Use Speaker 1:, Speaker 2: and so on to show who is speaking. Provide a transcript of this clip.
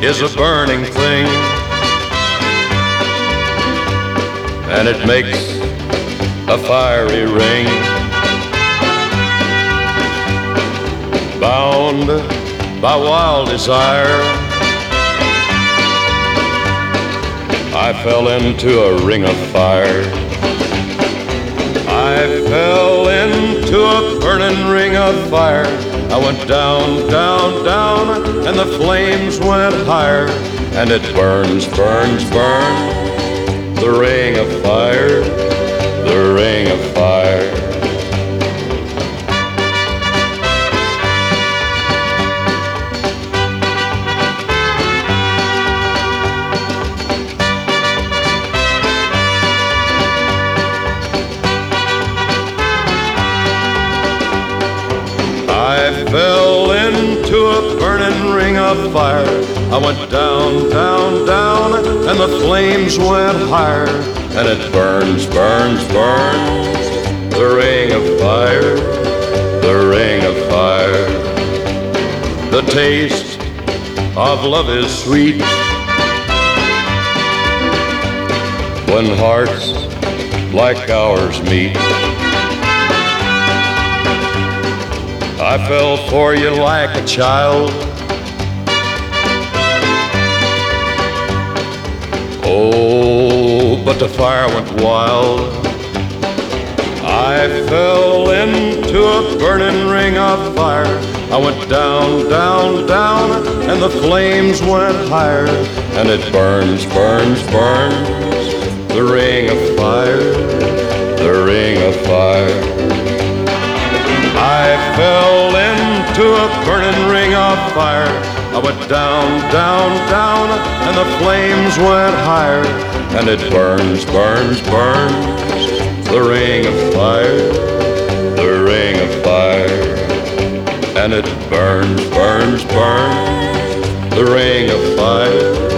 Speaker 1: is a burning thing, and it makes a fiery ring. Bound by wild desire, I fell into a ring of fire. I fell into a burning ring of fire. I went down, down, down, and the flames went higher. And it burns, burns, burns, the ring of fire, the ring of fire. I fell into a burning ring of fire. I went down, down, down, and the flames went higher. And it burns, burns, burns, the ring of fire, the ring of fire. The taste of love is sweet when hearts like ours meet. I fell for you like a child. Oh, but the fire went wild. I fell into a burning ring of fire. I went down, down, down, and the flames went higher. And it burns, burns, burns, the ring of fire, the ring of fire. I fell into a burning ring of fire. I went down, down, down, and the flames went higher. And it burns, burns, burns, the ring of fire, the ring of fire. And it burns, burns, burns, the ring of fire,